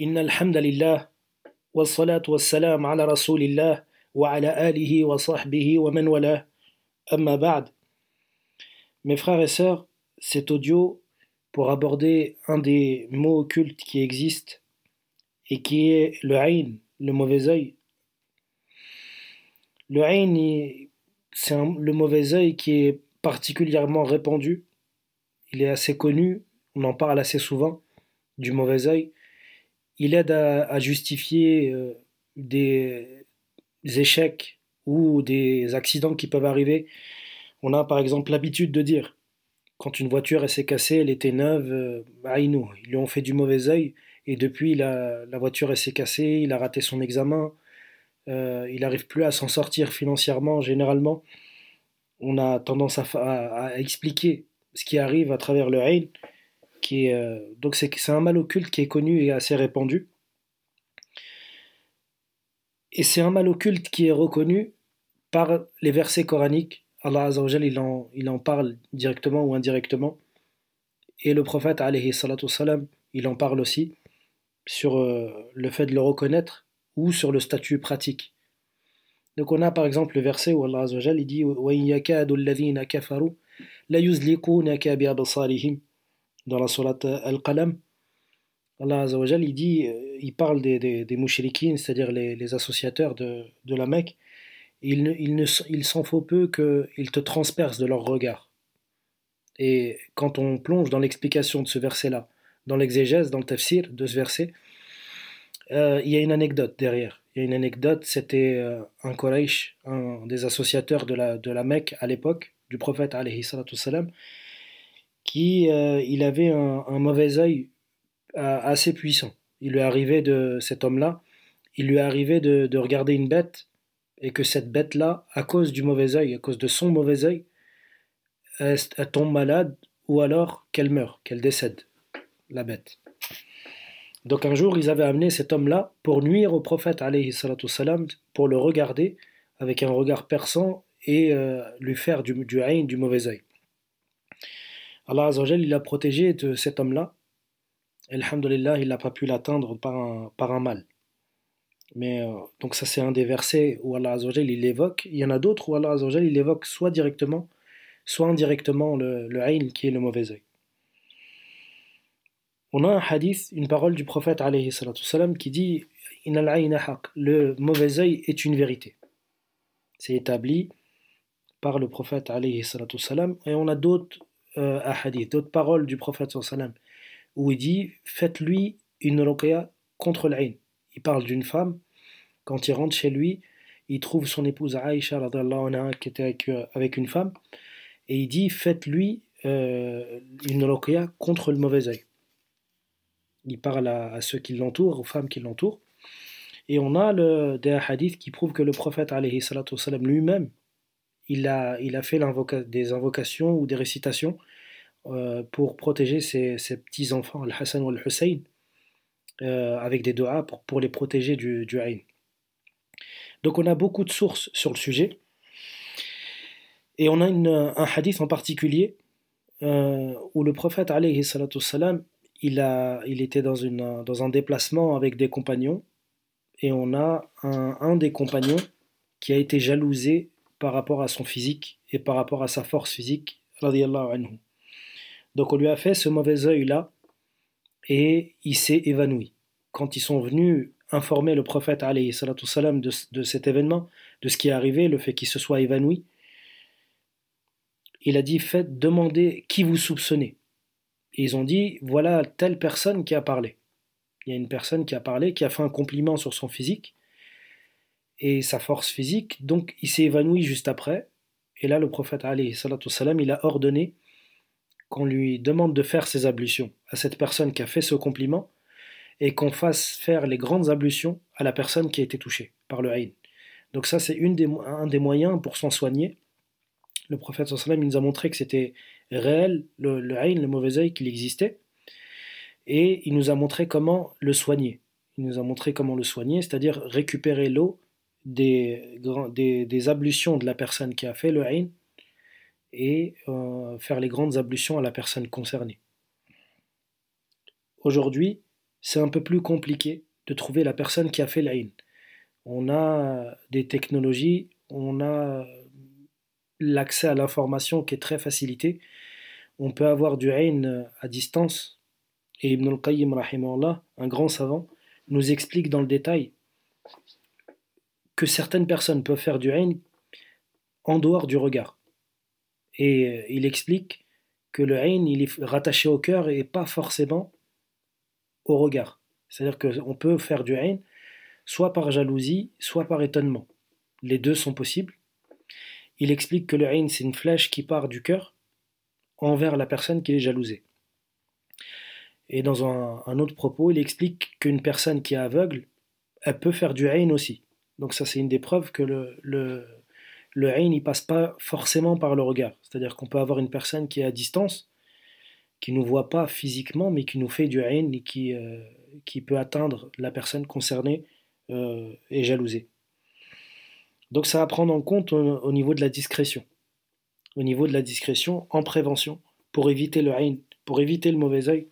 إن الحمد لله والصلاة والسلام على رسول الله وعلى آله وصحبه ومن والاه أما بعد. Mes frères et sœurs, cet audio pour aborder un des mots occultes qui existent et qui est le ayn, le mauvais œil. Le ayn, le mauvais œil qui est particulièrement répandu. Il est assez connu, on en parle assez souvent du mauvais œil. Il aide à justifier des échecs ou des accidents qui peuvent arriver. On a par exemple l'habitude de dire, quand une voiture elle s'est cassée, elle était neuve, aïnou, ils lui ont fait du mauvais œil, et depuis la voiture elle s'est cassée, il a raté son examen, il n'arrive plus à s'en sortir financièrement. Généralement, on a tendance à expliquer ce qui arrive à travers le ayn, donc c'est un mal occulte qui est connu et assez répandu. Et c'est un mal occulte qui est reconnu par les versets coraniques. Allah Azza wa Jal, il en parle directement ou indirectement. Et le prophète, alayhi salatu wassalam, il en parle aussi sur le fait de le reconnaître ou sur le statut pratique. Donc on a par exemple le verset où Allah Azza wa Jal, il dit وَإِنْ يَكَادُ الَّذِينَ كَفَرُوا لَيُزْلِقُونَكَ بِأَبْصَارِهِمْ dans la sourate Al-Qalam. Allah Azza wa Jal, il parle des mouchriquines, c'est-à-dire les associateurs de la Mecque. Il s'en faut peu qu'ils te transpercent de leur regard. Et quand on plonge dans l'explication de ce verset-là, dans l'exégèse, dans le tafsir de ce verset, il y a une anecdote derrière. Il y a une anecdote, c'était un Quraysh, un des associateurs de la Mecque à l'époque, du prophète alayhi salatu salam, il avait un mauvais œil assez puissant. Cet homme-là, il lui est arrivé de regarder une bête, et que cette bête-là, à cause du mauvais œil, à cause de son mauvais œil, elle tombe malade, ou alors qu'elle meurt, qu'elle décède, la bête. Donc un jour, ils avaient amené cet homme-là pour nuire au prophète, alayhi salatu salam, pour le regarder avec un regard perçant et lui faire du ayn, du mauvais œil. Allah Azza wa Jal, il l'a protégé de cet homme-là. Alhamdulillah, il n'a pas pu l'atteindre par un mal. Mais donc ça c'est un des versets où Allah Azza wa Jal, il l'évoque. Il y en a d'autres où Allah Azza wa Jal, il évoque soit directement, soit indirectement le ayn qui est le mauvais œil. On a un hadith, une parole du prophète alayhi salatu salam qui dit Innal ayna haq, le mauvais œil est une vérité. C'est établi par le prophète alayhi salatu salam. Et on a d'autres hadiths, d'autres paroles du prophète sallallahu alayhi wa sallam où il dit faites-lui une ruqya contre l'ayn. Il parle d'une femme, quand il rentre chez lui, il trouve son épouse Aïcha radhiyallahu anha qui était avec une femme, et il dit faites-lui une ruqya contre le mauvais œil. Il parle à ceux qui l'entourent, aux femmes qui l'entourent. Et on a des hadiths qui prouvent que le prophète alayhi salatu wassalam lui-même, il a fait des invocations ou des récitations pour protéger ses petits-enfants, Al-Hassan ou Al-Hussein, avec des doigts pour les protéger du ayn. Donc on a beaucoup de sources sur le sujet. Et on a un hadith en particulier où le prophète alayhi salatu wassalam, il était dans un déplacement avec des compagnons, et on a un des compagnons qui a été jalousé par rapport à son physique et par rapport à sa force physique, radiyallahu anhu. Donc on lui a fait ce mauvais œil-là, et il s'est évanoui. Quand ils sont venus informer le prophète alayhi salatu wassalam de cet événement, de ce qui est arrivé, le fait qu'il se soit évanoui, il a dit demandez qui vous soupçonnez. Et ils ont dit voilà telle personne qui a parlé. Il y a une personne qui a parlé, qui a fait un compliment sur son physique et sa force physique, donc il s'est évanoui juste après. Et là, le prophète alayhi salatu wassalam, il a ordonné qu'on lui demande de faire ses ablutions à cette personne qui a fait ce compliment, et qu'on fasse faire les grandes ablutions à la personne qui a été touchée par le ayn. Donc ça, c'est un des moyens pour s'en soigner. Le prophète sallallahu alayhi wa sallam, il nous a montré que c'était réel, le ayn, le mauvais œil, qu'il existait, et il nous a montré comment le soigner. Il nous a montré comment le soigner, c'est-à-dire récupérer l'eau des ablutions de la personne qui a fait le ayn, et faire les grandes ablutions à la personne concernée. Aujourd'hui, c'est un peu plus compliqué de trouver la personne qui a fait l'ayn. On a des technologies, on a l'accès à l'information qui est très facilité. On peut avoir du ayn à distance. Et Ibn al-Qayyim, rahimahullah, un grand savant, nous explique dans le détail que certaines personnes peuvent faire du ayn en dehors du regard. Et il explique que le ayn, il est rattaché au cœur et pas forcément au regard. C'est-à-dire qu'on peut faire du ayn soit par jalousie, soit par étonnement. Les deux sont possibles. Il explique que le ayn, c'est une flèche qui part du cœur envers la personne qui est jalousée. Et dans un autre propos, il explique qu'une personne qui est aveugle, elle peut faire du ayn aussi. Donc ça, c'est une des preuves que le ayn, il passe pas forcément par le regard. C'est-à-dire qu'on peut avoir une personne qui est à distance, qui ne nous voit pas physiquement, mais qui nous fait du ayn et qui peut atteindre la personne concernée et jalousée. Donc ça à prendre en compte au niveau de la discrétion. Au niveau de la discrétion, en prévention, pour éviter le ayn, pour éviter le mauvais œil,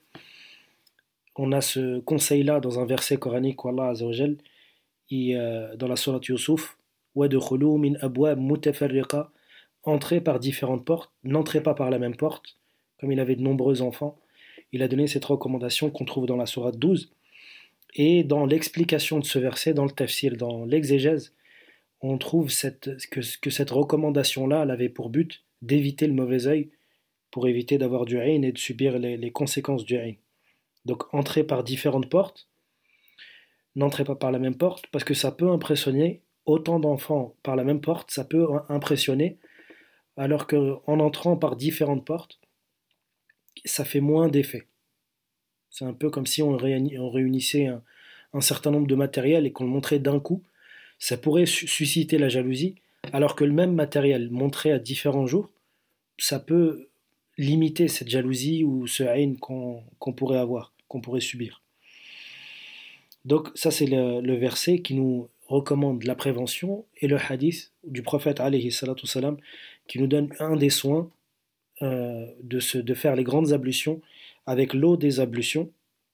on a ce conseil-là dans un verset coranique où Allah Azza wa Jal, dans la sourate Yusuf, وَادْخُلُوا مِنْ أَبْوَابٍ مُتَفَرِّقَةٍ, entrez par différentes portes, n'entrez pas par la même porte. Comme il avait de nombreux enfants, il a donné cette recommandation qu'on trouve dans la sourate 12. Et dans l'explication de ce verset, dans le tafsir, dans l'exégèse, on trouve que cette recommandation-là, elle avait pour but d'éviter le mauvais œil, pour éviter d'avoir du ayn et de subir les conséquences du ayn. Donc entrez par différentes portes, n'entrez pas par la même porte, parce que ça peut impressionner autant d'enfants par la même porte, ça peut impressionner, alors qu'en entrant par différentes portes, ça fait moins d'effet. C'est un peu comme si on réunissait un certain nombre de matériel et qu'on le montrait d'un coup. Ça pourrait susciter la jalousie, alors que le même matériel montré à différents jours, ça peut limiter cette jalousie ou ce haine qu'on pourrait avoir, qu'on pourrait subir. Donc ça c'est le verset qui nous recommande la prévention et le hadith du prophète alayhi salatu salam qui nous donne un des soins de faire les grandes ablutions avec l'eau des ablutions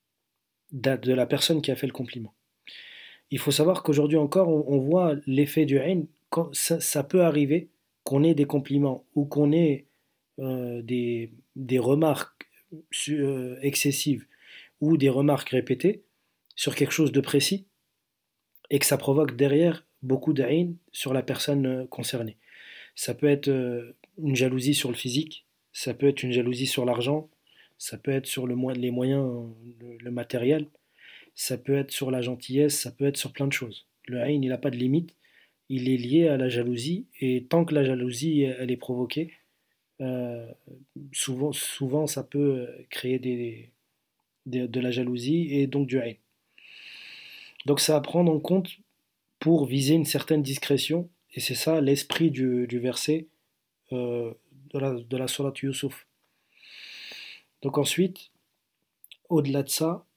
de la personne qui a fait le compliment. Il faut savoir qu'aujourd'hui encore, on voit l'effet du haine, quand ça peut arriver qu'on ait des compliments ou qu'on ait des remarques excessives ou des remarques répétées sur quelque chose de précis et que ça provoque derrière beaucoup de haine sur la personne concernée. Ça peut être une jalousie sur le physique, ça peut être une jalousie sur l'argent, ça peut être sur les moyens, le matériel, ça peut être sur la gentillesse, ça peut être sur plein de choses. Le haïn, il n'a pas de limite, il est lié à la jalousie, et tant que la jalousie, elle est provoquée, euh, souvent ça peut créer de la jalousie et donc du haïn. Donc ça à prendre en compte pour viser une certaine discrétion, et c'est ça l'esprit du verset de la sourate Yusuf. Donc ensuite, au-delà de ça,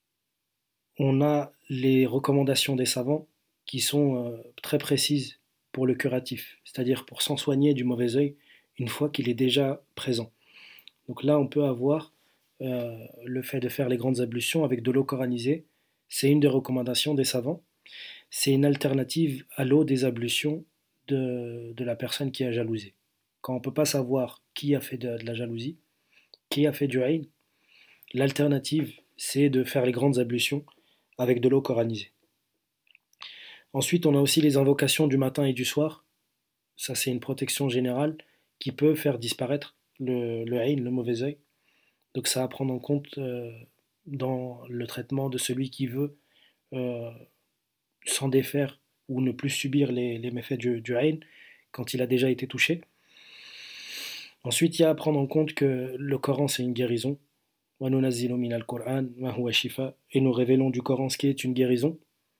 on a les recommandations des savants qui sont très précises pour le curatif, c'est-à-dire pour s'en soigner du mauvais œil une fois qu'il est déjà présent. Donc là, on peut avoir le fait de faire les grandes ablutions avec de l'eau coranisée. C'est une des recommandations des savants. C'est une alternative à l'eau des ablutions de la personne qui a jalousé. Quand on ne peut pas savoir qui a fait de la jalousie, qui a fait du haïn, l'alternative, c'est de faire les grandes ablutions avec de l'eau coranisée. Ensuite, on a aussi les invocations du matin et du soir. Ça, c'est une protection générale qui peut faire disparaître le haïn, le mauvais œil. Donc ça à prendre en compte dans le traitement de celui qui veut euh, s'en défaire ou ne plus subir les méfaits du haïn quand il a déjà été touché. Ensuite, il y a à prendre en compte que le Coran, c'est une guérison. Et nous révélons du Coran ce qui est une guérison.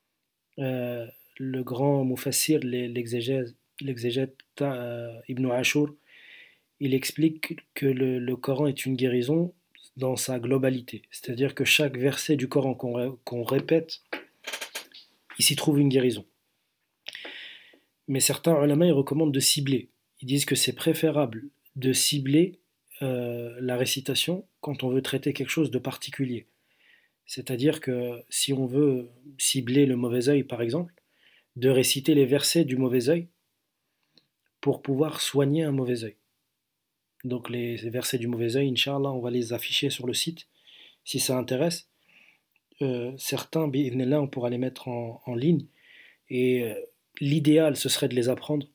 Le grand Mufassir, l'exégète Ibn Ashur, il explique que le Coran est une guérison dans sa globalité. C'est-à-dire que chaque verset du Coran qu'on répète, il s'y trouve une guérison. Mais certains ulama, ils recommandent de cibler. Ils disent que c'est préférable de cibler la récitation quand on veut traiter quelque chose de particulier. C'est-à-dire que si on veut cibler le mauvais œil, par exemple, de réciter les versets du mauvais œil pour pouvoir soigner un mauvais œil. Donc les versets du mauvais œil, Inch'Allah, on va les afficher sur le site si ça intéresse. Certains, là, on pourra les mettre en ligne. Et l'idéal, ce serait de les apprendre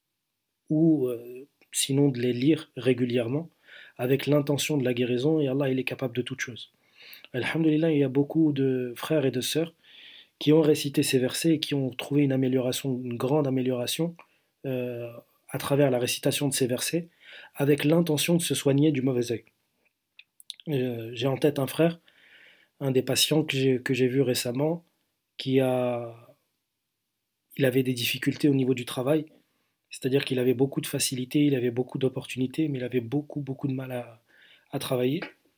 ou sinon de les lire régulièrement avec l'intention de la guérison. Et Allah, il est capable de toutes choses. Alhamdulillah, il y a beaucoup de frères et de sœurs qui ont récité ces versets et qui ont trouvé une amélioration, une grande amélioration euh, à travers la récitation de ces versets avec l'intention de se soigner du mauvais œil. J'ai en tête un frère, un des patients que j'ai vu récemment, qui a, il avait des difficultés au niveau du travail, c'est-à-dire qu'il avait beaucoup de facilité, il avait beaucoup d'opportunités, mais il avait beaucoup, beaucoup de mal à travailler.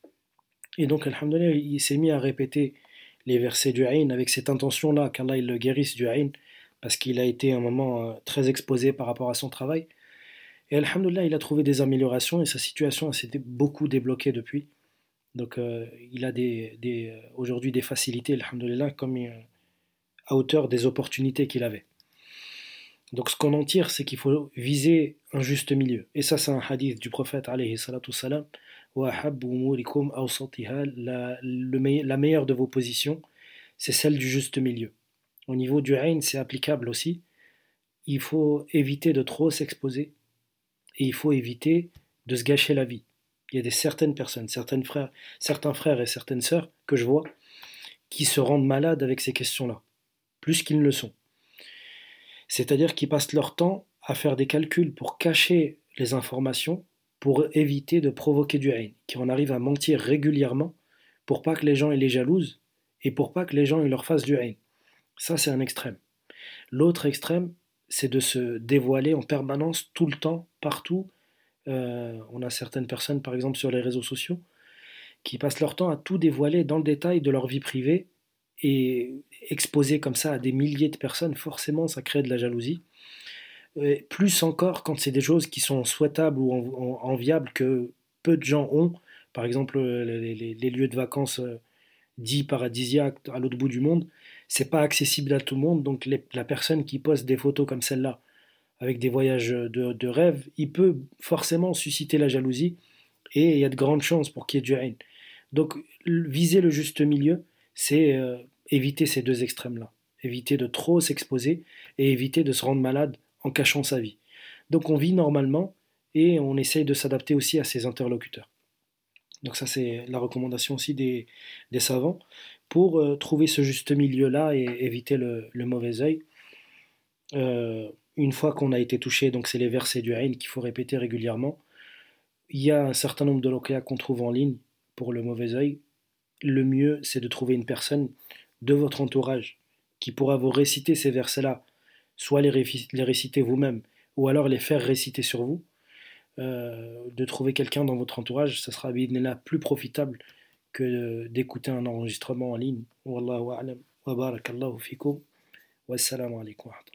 Et donc, alhamdoulilah, il s'est mis à répéter les versets du Aïn avec cette intention-là, qu'Allah il le guérisse du Aïn, parce qu'il a été un moment très exposé par rapport à son travail. Et alhamdoulilah, il a trouvé des améliorations et sa situation s'est beaucoup débloquée depuis. Donc, il a aujourd'hui des facilités, alhamdoulilah, comme à hauteur des opportunités qu'il avait. Donc ce qu'on en tire, c'est qu'il faut viser un juste milieu. Et ça, c'est un hadith du prophète, alayhi salatu salam. Wa habbu umurikum awsatiha, la meilleure de vos positions, c'est celle du juste milieu. Au niveau du ayn, c'est applicable aussi. Il faut éviter de trop s'exposer et il faut éviter de se gâcher la vie. Il y a certaines personnes, certains frères et certaines sœurs que je vois qui se rendent malades avec ces questions-là, plus qu'ils ne le sont. C'est-à-dire qu'ils passent leur temps à faire des calculs pour cacher les informations, pour éviter de provoquer du haine, qui en arrivent à mentir régulièrement pour pas que les gens les jalousent et pour pas que les gens ils leur fassent du haine. Ça, c'est un extrême. L'autre extrême, c'est de se dévoiler en permanence, tout le temps, partout. On a certaines personnes, par exemple, sur les réseaux sociaux, qui passent leur temps à tout dévoiler dans le détail de leur vie privée et exposer comme ça à des milliers de personnes, forcément, ça crée de la jalousie. Et plus encore quand c'est des choses qui sont souhaitables ou enviables que peu de gens ont. Par exemple, les lieux de vacances dits paradisiaques à l'autre bout du monde, c'est pas accessible à tout le monde. Donc la personne qui poste des photos comme celle-là, avec des voyages de rêve, il peut forcément susciter la jalousie et il y a de grandes chances pour qu'il y ait du haine. Donc viser le juste milieu, c'est éviter ces deux extrêmes-là. Éviter de trop s'exposer et éviter de se rendre malade en cachant sa vie. Donc on vit normalement et on essaye de s'adapter aussi à ses interlocuteurs. Donc ça c'est la recommandation aussi des savants pour trouver ce juste milieu-là et éviter le mauvais œil. Une fois qu'on a été touché, donc c'est les versets du Aïn qu'il faut répéter régulièrement. Il y a un certain nombre de ruqya qu'on trouve en ligne pour le mauvais œil. Le mieux, c'est de trouver une personne de votre entourage qui pourra vous réciter ces versets-là, soit les réciter vous-même, ou alors les faire réciter sur vous. De trouver quelqu'un dans votre entourage, ça sera plus profitable que d'écouter un enregistrement en ligne. Wallahu a'lam. Wa barakallahu fikum. Wassalamu alaikum.